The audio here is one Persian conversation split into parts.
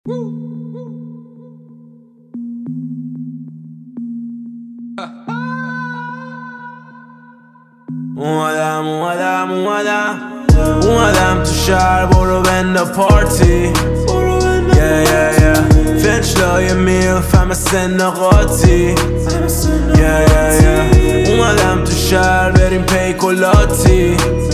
اومدم تو شهر، برو بنده پارتی. فنچلای میلف همه سن قاطی. اومدم تو شهر بریم پیکولاتی.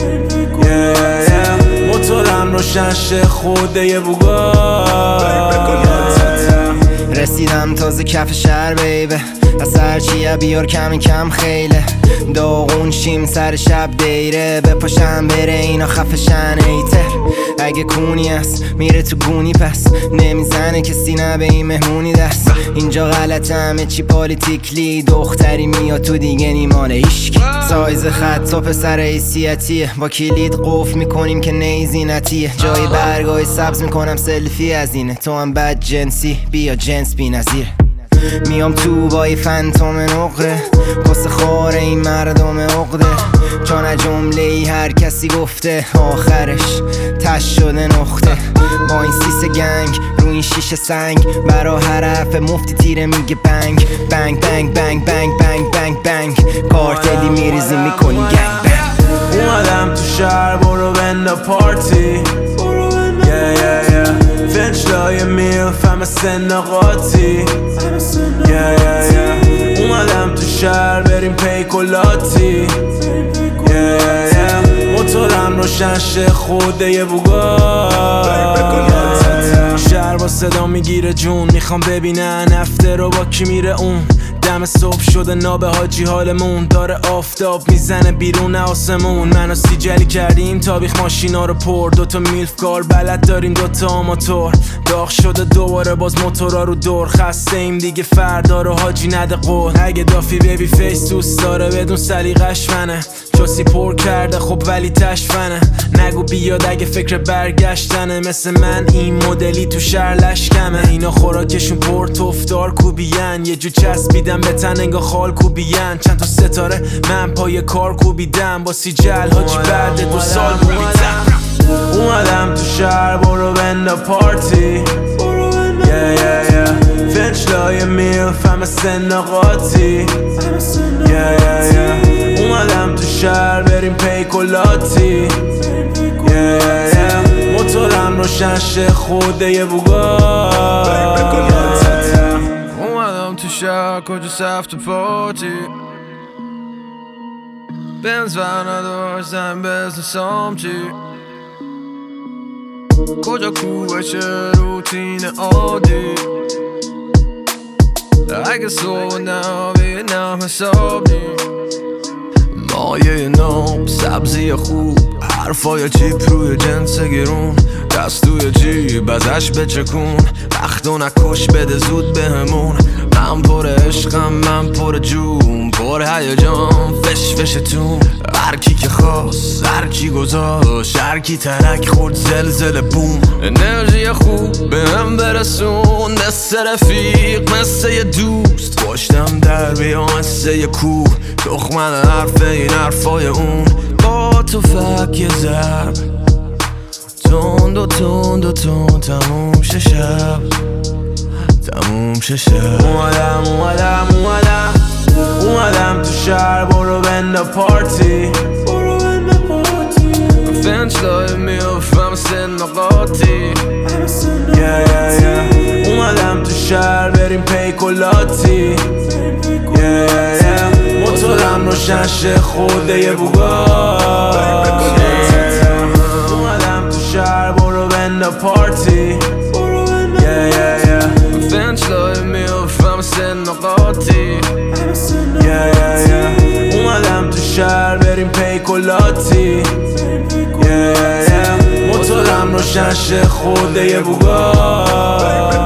موتورم روشن شه خوده یه بوگا. رسیدم تازه کف شهر بیبه، از هرچیه بیار کم کم خیله. داغون شیم سر شب دیره، بپاشم بره اینا خفشن ایتر. اگه کونی هست میره تو گونی، پس نمیزنه کسی نه به این مهمونی دست. اینجا غلطه همه چی پالیتیکلی، دختری میاد تو دیگه نیمانه هیشکی. سایز خط تا پسر حیثیتیه، با کلید قفل میکنیم که نیزینتیه. جای برگای سبز میکنم سلفی از اینه، تو هم بد جنسی بیا جنس بی نظیره. میام تو با یه فنتوم نقره، قصه خاره این مردم عقده. چون جمله ای هر کسی گفته آخرش تش شده نقطه. با این سیس گنگ رو این شیشه سنگ، برا هر حرف مفتی تیره میگه بنگ بنگ بنگ بنگ بنگ بنگ بنگ بنگ. کارتلی میریزی میکنی گنگ بنگ. اومدم تو شهر، برو بنده پارتی. فنچلای میلف همه سن قاطی. اومدم تو شهر بریم پیکولاتی. موتورم روشن شه خوده یه بوگا. شهر با صدا میگیره جون، میخوام ببینن افته رو با کی میره اون. دم صبح شده ناب حاجی حالمون، داره آفتاب میزنه بیرون آسمون. منو سیجلی کردیم تابیخ ماشینا رو پر، دوتا میلف کار بلد داریم دوتا آماتور. داغ شده دوباره باز موتورا رو دور، خسته ایم دیگه فردا رو حاجی نده قول. اگه دافی بیبی فیس دوست داره بدون سلیقش منه، چوسی پر کرده خب ولی تشفنه. نگو بیاد اگه فکر برگشتنه، مثل من این مدلی تو شهر لشکمه. اینا خوراکشون پر تفدار کوبیان، یه جو چسبیدم به تن انگا خال کوبیان. چند تا ستاره من پای کار کوبیدم، با سیجل حاجی بعد 2 سال بویدم. اومدم تو شهر، برو بنده پارتی. فنچلای میلف همه سن قاطی. اومدم تو شهر بریم پیکولاتی. موتورم روشن شه خوده یه بوگا. اومدم تو شهر کجاست هفته پارتی. بنز ور نداشتم بزنسام چی. کجا کوبشه روتین عادی. اگه صبح نبینم حساب نی. مایه نام سبزی خوب، حرفای چیپ روی جنس گرون. دست توی جیب ازش بچکون، وقتو نکش بده زود بهمون. من پر عشقم من پر جون، پر هیجان فش فشتون. هر کی که خواست هر کی گذاشت، هر کی ترک خورد زلزله بوم. انرژی خوب به هم برسون، مثل رفیق مثل یه دوست. پشتم در بیام مثل یه کوه، تخمن حرف این حرفای اون. با تو فک یه ضرب تند و تند و تند، تموم شه شب تموم شه شب. اومدم تو شهر، برو بنده پارتی. فنچلای میلف همه سن قاطی. اومدم تو شهر بریم پیکولاتی. موتورم روشن شه خوده یه بوگا. اومدم تو شهر، برو بنده پارتی. فنچلای میلف همه سن قاطی. اومدم تو شهر بریم پیکولاتی. موتورم روشن شه خوده یه بوگا.